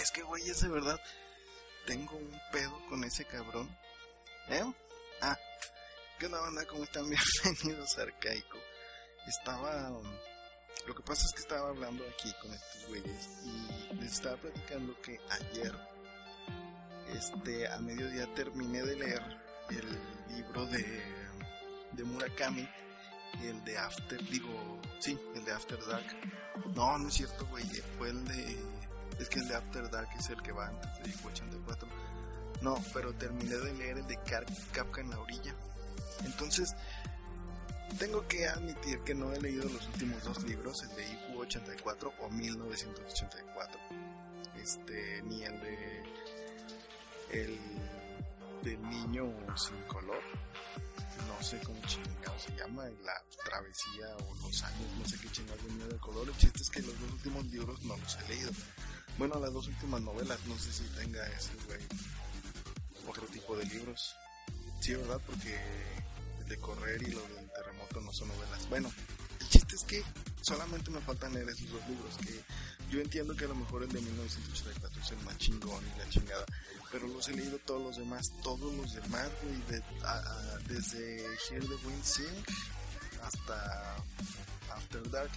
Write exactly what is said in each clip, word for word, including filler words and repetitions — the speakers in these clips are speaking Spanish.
Es que, güey, es de verdad, tengo un pedo con ese cabrón. ¿Eh? Ah, ¿qué onda, banda? ¿Cómo están? Bienvenidos a Arcaico. Estaba... Lo que pasa es que estaba hablando aquí con estos güeyes y les estaba platicando que ayer, este, a mediodía terminé de leer el libro de, de Murakami, el de After, digo, sí, el de After Dark. No, no es cierto, güey, fue el de... Es que el de After Dark es el que va antes de ochenta y cuatro. No, pero terminé de leer el de Kafka en la orilla. Entonces, tengo que admitir que no he leído los últimos dos libros, el de I Q ochenta y cuatro o mil novecientos ochenta y cuatro. Este, ni el de... El del niño sin color. No sé cómo chingado se llama, la travesía o los años, no sé qué chingado venía del color. El chiste es que los dos últimos libros no los he leído. Bueno, las dos últimas novelas, no sé si tenga ese güey otro tipo de libros. Sí, ¿verdad? Porque el de correr y lo del terremoto no son novelas. Bueno, el chiste es que solamente me faltan leer esos dos libros, que yo entiendo que a lo mejor el de mil novecientos ochenta y cuatro es el más chingón y la chingada, pero los he leído todos los demás, todos los demás, güey, de, a, a, desde Hear the Wind Sing hasta After Dark.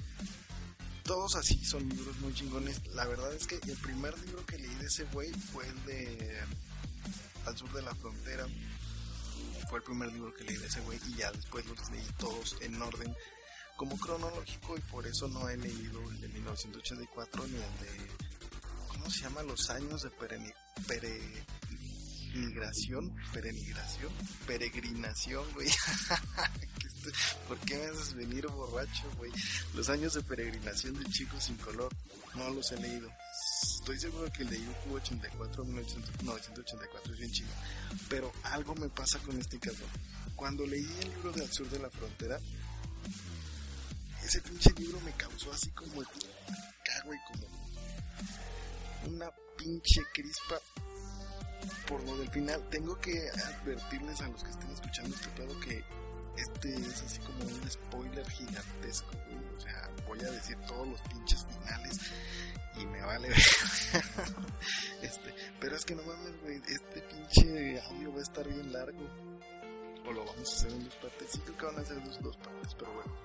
Todos así son libros muy chingones. La verdad es que el primer libro que leí de ese güey fue el de Al Sur de la Frontera. Fue el primer libro que leí de ese güey y ya después los leí todos en orden como cronológico, y por eso no he leído el de mil novecientos ochenta y cuatro ni el de... ¿Cómo se llama? Los años de pereni, peregrinación, peregrinación, peregrinación, güey. ¿Por qué me haces venir borracho, güey? Los años de peregrinación del chico sin color, no los he leído. Estoy seguro que el de I Q ochenta y cuatro, mil novecientos ochenta y cuatro es bien chido, pero algo me pasa con este cabrón. Cuando leí el libro de Al Sur de la Frontera, ese pinche libro me causó así como acá, güey, como una pinche crispa por lo del final. Tengo que advertirles a los que estén escuchando este pedo que este es así como un spoiler gigantesco, güey. O sea, voy a decir todos los pinches finales y me vale ver. este, pero es que no mames, güey, este pinche audio va a estar bien largo. O lo vamos a hacer en dos partes. Sí, creo que van a ser dos, dos partes, pero bueno.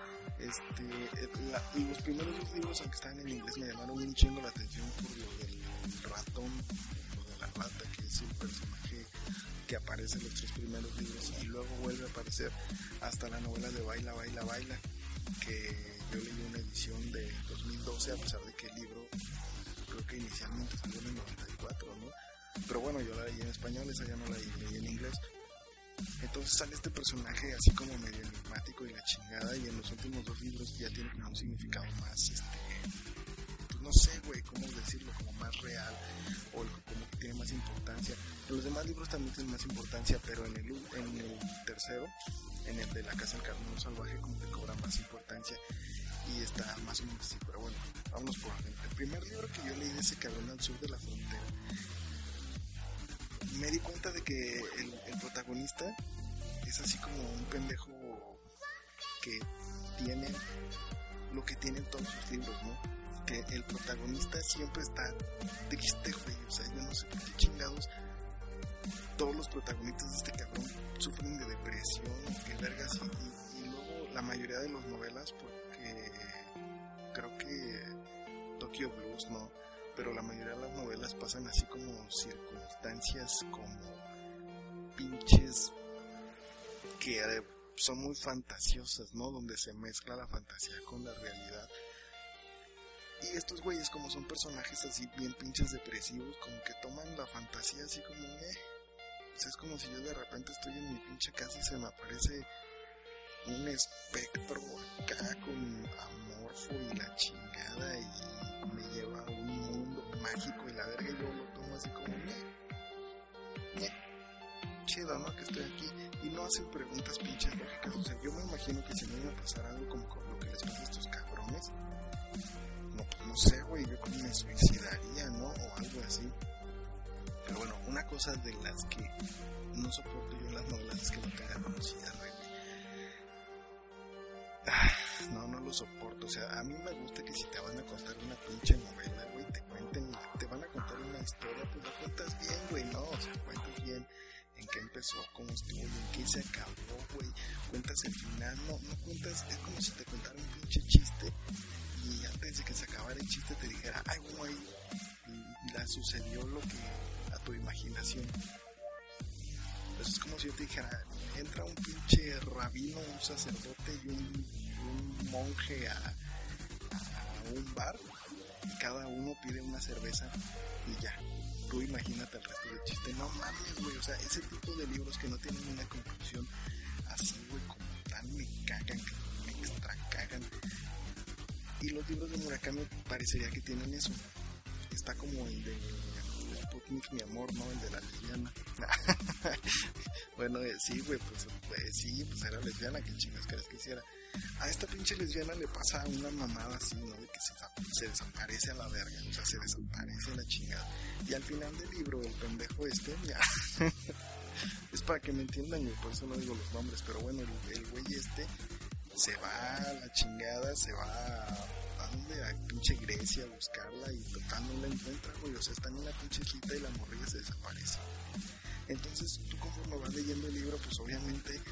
Este, la, y los primeros dos libros, aunque estaban en inglés, me llamaron un chingo la atención por lo del ratón, lo de la rata, que es el personaje que aparece en los tres primeros libros y luego vuelve a aparecer hasta la novela de Baila, Baila, Baila, que yo leí una edición de dos mil doce, a pesar de que el libro creo que inicialmente salió en el noventa y cuatro, ¿no? Pero bueno, yo la leí en español, esa ya no la leí en inglés. Entonces sale este personaje así como medio enigmático y la chingada, y en los últimos dos libros ya tiene como un significado más, este, pues no sé, güey, cómo decirlo, como más real, o como que tiene más importancia. En los demás libros también tiene más importancia, pero en el, en el tercero, en el de La Casa del Carnero Salvaje, como que cobra más importancia y está más o menos así. Pero bueno, vámonos por orden. El primer libro que yo leí de ese cabrón Al Sur de la Frontera, me di cuenta de que el, el protagonista es así como un pendejo que tiene lo que tienen todos sus libros, ¿no? Que el protagonista siempre está triste, güey. O sea, yo no sé por qué chingados todos los protagonistas de este cabrón sufren de depresión, que vergas, y, y, y luego la mayoría de las novelas, porque creo que Tokyo Blues, ¿no? Pero la mayoría de las novelas pasan así como circunstancias como pinches que son muy fantasiosas, ¿no? Donde se mezcla la fantasía con la realidad. Y estos güeyes, como son personajes así bien pinches depresivos, como que toman la fantasía así como eh. O sea, es como si yo de repente estoy en mi pinche casa y se me aparece un espectro acá con amorfo y la chingada y me lleva a un mundo mágico y la verga, y yo lo tomo así como ñe, ñe, chido, ¿no? Que estoy aquí, y no hacen preguntas pinches lógicas. O sea, yo me imagino que si me iba a pasar algo como con lo que les pasa a estos cabrones, no, pues no sé, güey, yo como me suicidaría, ¿no? O algo así. Pero bueno, una cosa de las que no soporto yo en las novelas es que no tengan velocidad, güey. Ah, no, no lo soporto. O sea, a mí me gusta que si te van a contar una pinche novela, güey, te cuenten, te van a empezó, cómo estuvo y en qué se acabó, güey. Cuentas el final, no, no cuentas, es como si te contara un pinche chiste y antes de que se acabara el chiste te dijera, ay, güey, y la sucedió lo que a tu imaginación. Eso es como si yo te dijera, entra un pinche rabino, un sacerdote y un, un monje a, a un bar y cada uno pide una cerveza y ya. Tú imagínate el resto del chiste. No mames, güey, o sea, ese tipo de libros que no tienen una conclusión así, güey, como tan me cagan, que me extra cagan. Y los libros de Murakami parecería que tienen eso. Está como el de Sputnik, mi amor, ¿no? El de la lesbiana. Bueno, eh, sí, güey, pues, pues sí, pues era lesbiana, ¿qué chingas querés que hiciera? A esta pinche lesbiana le pasa una mamada así, ¿no? De que se, se desaparece a la verga, o sea, se desaparece a la chingada. Y al final del libro, el pendejo este, ya, es para que me entiendan, güey, por eso no digo los nombres, pero bueno, el, el güey este se va a la chingada, se va a, ¿a dónde? A pinche Grecia a buscarla y total no la encuentra, güey, o sea, está en una pinche islita y la morrilla se desaparece. Entonces, tú conforme vas leyendo el libro, pues obviamente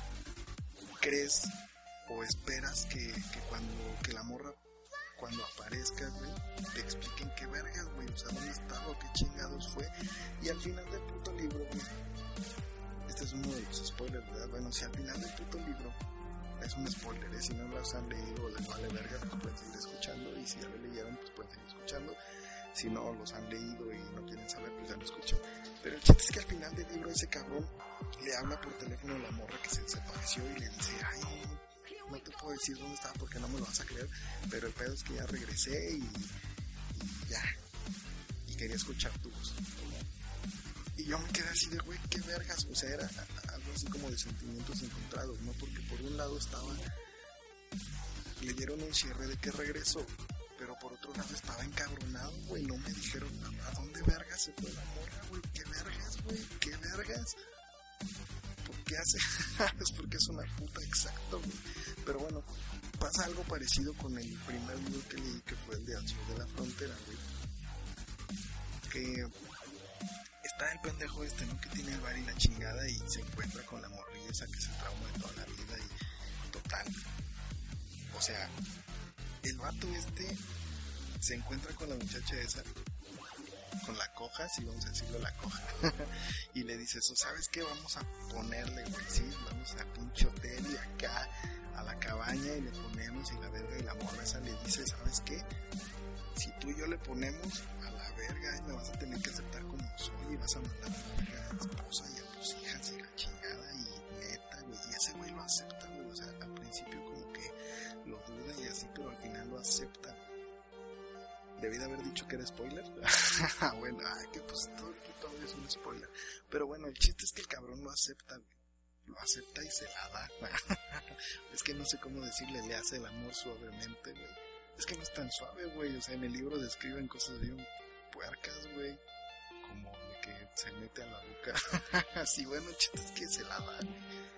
crees o esperas que, que cuando que la morra cuando aparezca, güey, te expliquen qué vergas, güey, o sea, dónde estaba o qué chingados fue. Y al final del puto libro, güey, este es uno de los spoilers, ¿verdad? Bueno, si al final del puto libro es un spoiler, ¿eh? Si no los han leído o les vale verga, pues pueden seguir escuchando, y si ya lo leyeron, pues pueden seguir escuchando. Si no los han leído y no quieren saber, pues ya lo escuchan. Pero el chiste es que al final del libro ese cabrón le habla por teléfono a la morra que se desapareció y le dice, ay, no, no te puedo decir dónde estaba porque no me lo vas a creer, pero el pedo es que ya regresé y, y ya, y quería escuchar tu voz. Y yo me quedé así de, güey, qué vergas, o sea, era algo así como de sentimientos encontrados, ¿no? Porque por un lado estaba, le dieron un cierre de que regresó, pero por otro lado estaba encabronado, güey, no me dijeron a dónde vergas se fue la morra, güey, qué vergas, güey, qué vergas. ¿Por qué hace? Es porque es una puta, exacto, güey. Pero bueno, pasa algo parecido con el primer libro que leí, que fue el de Al Sur de la Frontera, güey. Que está el pendejo este, ¿no? Que tiene el bar y la chingada y se encuentra con la morrilla esa que se trauma de toda la vida y total. O sea, el vato este se encuentra con la muchacha esa, con la coja, si vamos a decirlo, la coja, y le dice eso, ¿sabes qué? Vamos a ponerle, güey, sí, vamos a pinche hotel y acá a la cabaña y le ponemos y la verga, y la morra esa le dice, ¿sabes qué? Si tú y yo le ponemos a la verga, me vas a tener que aceptar como soy y vas a mandar a la verga a tu esposa y a tus hijas y la chingada y neta, güey, y ese güey lo acepta, güey, o sea, al principio como que lo duda y así, pero al final lo acepta. Debí de haber dicho que era spoiler. Bueno, ay, que pues todo el puto audio es un spoiler. Pero bueno, el chiste es que el cabrón lo acepta, güey. Lo acepta y se la da. Es que no sé cómo decirle, le hace el amor suavemente, güey. Es que no es tan suave, güey. O sea, en el libro describen cosas bien puercas, güey. Como de que se mete a la boca. Así, bueno, el chiste es que se la da.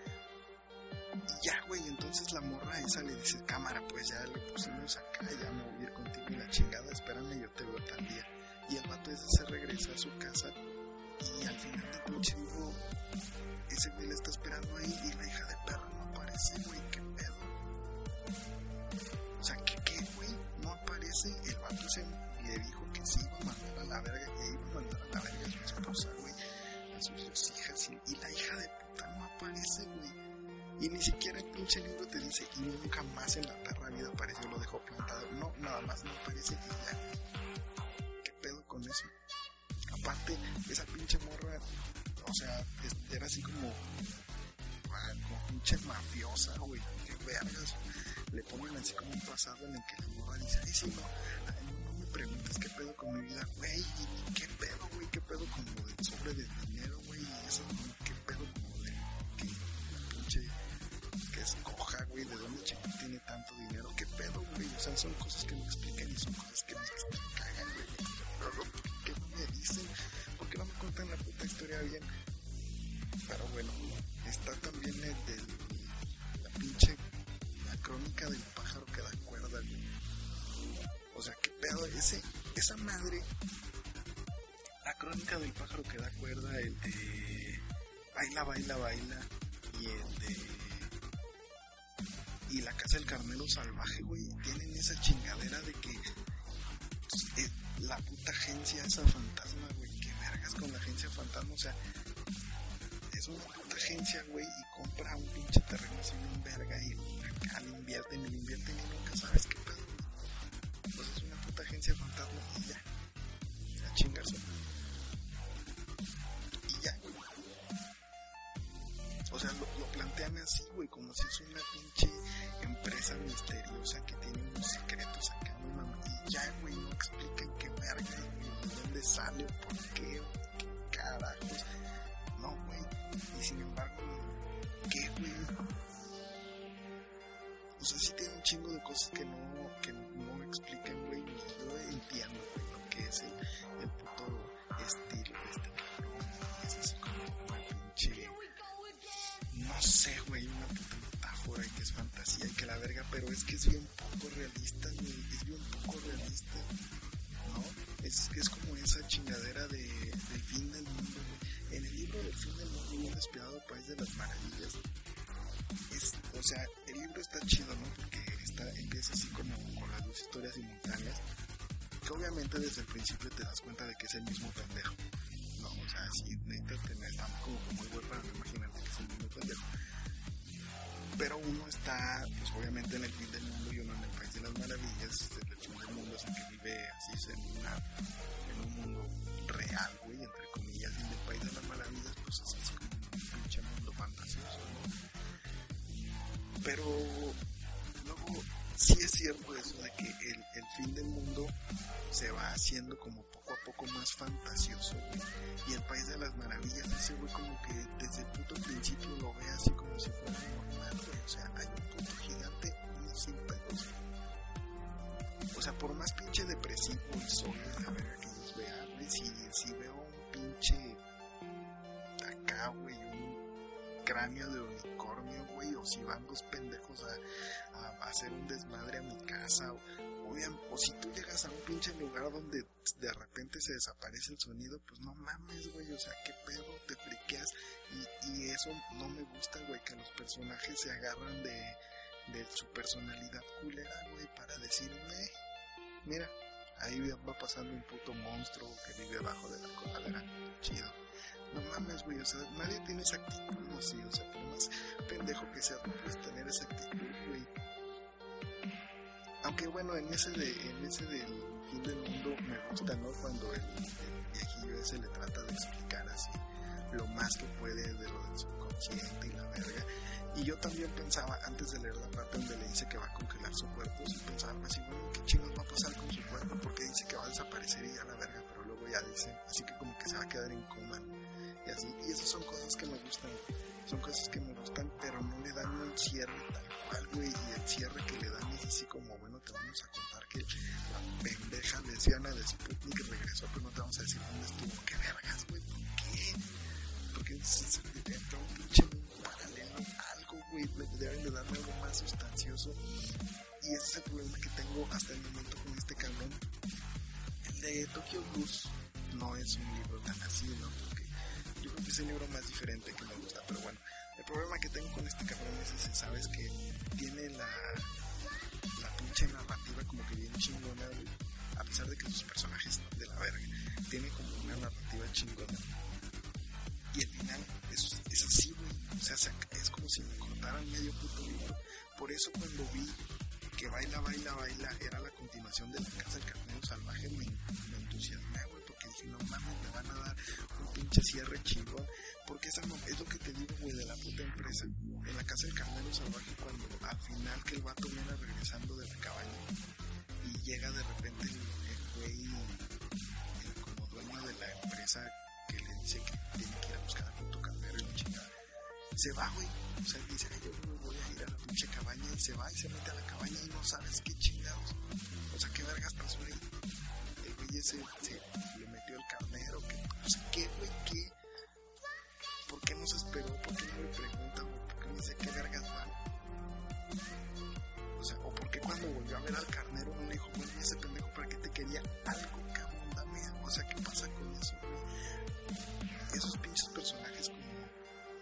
Y ya, güey, entonces la morra esa le dice, cámara, pues ya le pusimos acá, ya me voy a ir contigo y la chingada, espérame, yo te veo tal día. Y el vato ese se regresa a su casa y al final del pinche libro ese güey le está esperando ahí y la hija de perra no aparece, güey, qué pedo. O sea, ¿qué qué, güey? No aparece. El vato se le dijo que sí iba a mandar a la verga, que iba a mandar a la verga a su esposa, güey, a sus dos hijas, y, y la hija de puta no aparece, güey. Y ni siquiera el pinche libro te dice, y nunca más en la perra vida apareció, lo dejó plantado. No, nada más no aparece y ya. ¿Qué pedo con eso? Aparte, esa pinche morra, o sea, era así como, como pinche mafiosa, güey. Qué vergas. Le ponen así como un pasado en el que la morra dice, ay, sí, no, ay, no me preguntes qué pedo con mi vida, güey. ¿Qué pedo, güey? ¿Qué pedo con lo del sobre de dinero, güey? Y eso, ¿qué pedo con lo de que la pinche que escoja, güey, de dónde chico tiene tanto dinero? ¿Qué pedo, güey? O sea, son cosas que me explican y son cosas que me cagan, güey. ¿Por qué no me dicen? ¿Por qué no me cuentan la puta historia bien? Pero bueno, está también el del la pinche la crónica del pájaro que da cuerda, güey. O sea, ¿qué pedo? Ese, esa madre, la crónica del pájaro que da cuerda, el de Baila, baila, baila. Y el de... Y la casa del carnero salvaje, güey, tienen esa chingadera de que eh, la puta agencia esa fantasma, güey, que vergas con la agencia fantasma, o sea, es una puta agencia, güey, y compra un pinche terreno así bien verga y acá le invierten y le invierten y nunca sabes qué pedo. Pues es una puta agencia fantasma y ya, a chingarse. Y ya, güey. O sea, lo, lo plantean así, güey, como si es una pinche empresa misteriosa que tiene unos secretos acá, no mames. Y ya, güey, no explican qué verga, güey, de dónde sale o por qué, o qué carajos. No, güey. Y sin embargo, ¿qué, güey? O sea, sí tiene un chingo de cosas que no, que no explican, güey. Y yo entiendo, güey, lo que es el, el puto estilo de este cabrón. Es así como una pinche... No sé, güey, una puta metáfora y que es fantasía y que la verga, pero es que es bien poco realista, güey, es bien poco realista, ¿no? Es, es como esa chingadera de, del fin del mundo, güey. En el libro del fin del mundo, Un despiadado país de las maravillas, es, o sea, el libro está chido, ¿no? Porque está, empieza así como con las dos historias simultáneas, que obviamente desde el principio te das cuenta de que es el mismo pendejo. No, o sea, si neta te está como que muy huérfano, imagínate que es el mismo pendejo. Pero uno está, pues obviamente en el fin del mundo y uno en el país de las maravillas. El fin del mundo es el que vive así en, una, en un mundo real, güey, entre comillas, y en el país de las maravillas, pues es así como un pinche mundo fantasioso, ¿no? Pero luego sí es cierto eso de que el, el fin del mundo se va haciendo como poco a poco más fantasioso, güey. Y el país de las maravillas, ese güey como que desde el puto principio lo ve así como si fuera normal, güey. O sea, hay un puto gigante y sin pedos. O sea, por más pinche depresivo y solo la verga que ellos vean, güey, si, si veo un pinche acá, güey, un cráneo de unicornio, güey, o si van dos pendejos a, a, a hacer un desmadre a mi casa, o, o, bien, o si tú llegas a un pinche lugar donde de repente se desaparece el sonido, pues no mames, güey, o sea, qué pedo, te friqueas, y, y eso no me gusta, güey, que los personajes se agarran de, de su personalidad culera, güey, para decirme, mira, ahí va pasando un puto monstruo que vive abajo de la coladera, chido. No mames, güey, o sea, nadie tiene esa actitud, no sé, o sea, por más pendejo que sea, no puedes tener esa actitud, güey. Aunque bueno, en ese de, en ese del fin del mundo me gusta, ¿no? Cuando el, el viejillo ese le trata de explicar así lo más que puede de lo del subconsciente y la verga. Y yo también pensaba, antes de leer la parte donde le dice que va a congelar su cuerpo, sí pensaba así, bueno, ¿qué chingos va a pasar con su cuerpo? Porque dice que va a desaparecer y ya la verga, pero luego ya dice, así que como que se va a quedar en coma, y así. Y esas son cosas que me gustan, son cosas que me gustan, pero no le dan un cierre tal cual, güey, y el cierre que le dan es así como, bueno, te vamos a contar que la pendeja lesbiana de Sputnik regresó, pero no te vamos a decir dónde estuvo. ¿Qué vergas, güey? ¿Por qué? Porque se, se entra un pinche mundo paralelo, algo, güey, deben de darle algo más sustancioso, y ese es el problema que tengo hasta el momento con este cabrón. El de Tokyo Blues no es un libro tan así, ¿no? Porque yo creo que es el libro más diferente que me gusta, pero bueno, el problema que tengo con este cabrón es ese, ¿sabes? Que tiene la la pinche narrativa como que bien chingona, güey, a pesar de que sus personajes de la verga, tiene como una narrativa chingona, y el final es, es así, güey, o sea, es como si me cortaran medio puto libro. Por eso cuando vi que Baila, Baila, Baila era la continuación de La Casa del Carnero Salvaje, me, me entusiasmé, güey, porque dije, no mames, me van a dar un pinche cierre chingón, porque esa no, es lo que te digo, güey, de la puta empresa. En La Casa del Carnero Salvaje, cuando al final que el vato viene regresando de la cabaña y llega de repente el, el güey el, como dueño de la empresa que le dice que tiene que ir a buscar al puto carnero y la chingada, se va, güey, o sea, dice, ay, yo me voy a ir a la pinche cabaña, y se va y se mete a la cabaña y no sabes qué chingados, o sea, qué vergas pasó ahí. El güey ese se le metió el carnero, que no sé qué, güey, qué, ¿por qué no se esperó? ¿Por qué no le pregunta? ¿Por qué no dice qué vergas van? O sea, o por qué cuando volvió a ver al carnero no le dijo, bueno, ese pendejo, ¿para qué te quería algo, cabrón? Dame, o sea, ¿qué pasa con eso, güey? Esos pinches personajes como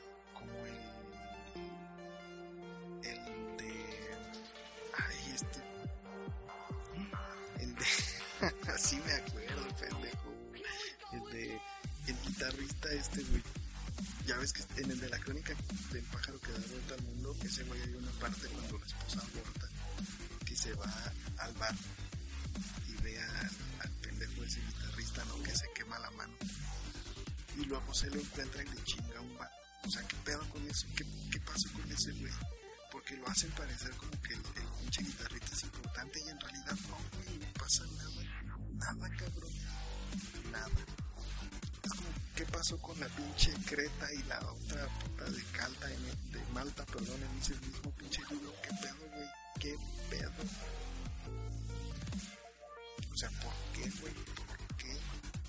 guitarrista este, güey. Ya ves que en el de la crónica del pájaro que da vuelta al mundo, ese güey hay una parte cuando la esposa aborta, que se va al bar y ve al, al pendejo ese guitarrista, ¿no? Que se quema la mano. Y luego se lo encuentra y le chinga un bar. O sea, ¿qué pedo con eso? ¿Qué, qué pasó con ese güey? Porque lo hacen parecer como que el, el pinche guitarrista es importante y en realidad no, güey, no pasa nada. Nada, cabrón. Nada. Es como, ¿qué pasó con la pinche Creta y la otra puta de Calta, en, de Malta, perdón, en ese mismo pinche libro? ¿Qué pedo, güey? ¿Qué pedo? O sea, ¿por qué, güey? ¿Por qué?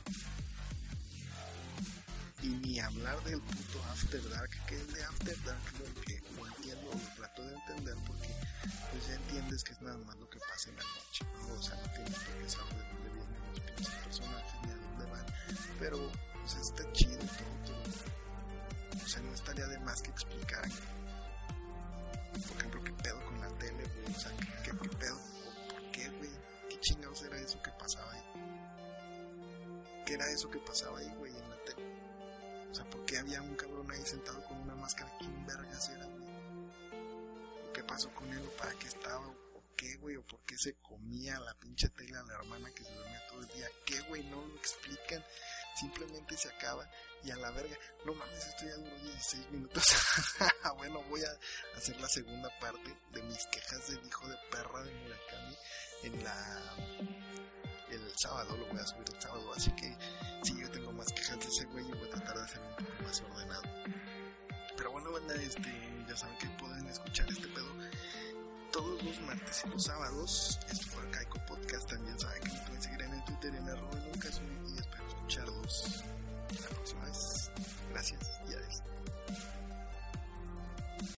Y ni hablar del puto After Dark, que es de After Dark, lo que no entiendo, lo trato de entender, porque pues ya entiendes que es nada más lo que pasa en la noche, ¿no? O sea, no tienes por qué saber de dónde vienen los pinches personajes ni a dónde van, pero pues está chido todo, todo. O sea, no estaría de más que explicaran, por ejemplo, qué pedo con la tele, güey, o sea, qué, qué pedo, por qué, güey, qué chingados era eso que pasaba ahí, qué era eso que pasaba ahí, güey, en la tele. O sea, ¿por qué había un cabrón ahí sentado con una máscara? ¿Quién vergas era, güey? ¿O qué pasó con él? ¿O para qué estaba? ¿O qué, güey? ¿O por qué se comía la pinche tela a la hermana que se dormía todo el día? ¿Qué, güey? No lo explican. Simplemente se acaba y a la verga. No mames, esto ya duró dieciséis minutos. Bueno, voy a hacer la segunda parte de mis quejas del hijo de perra de Murakami en la... el sábado, lo voy a subir el sábado, así que si yo tengo más quejas de ese güey y voy a tratar de hacer un poco más ordenado. Pero bueno, banda, este, ya saben que pueden escuchar este pedo todos los martes y los sábados. Esto fue Arcaico Podcast. También saben que me pueden seguir en el Twitter en arroba nunca subí y espero escucharlos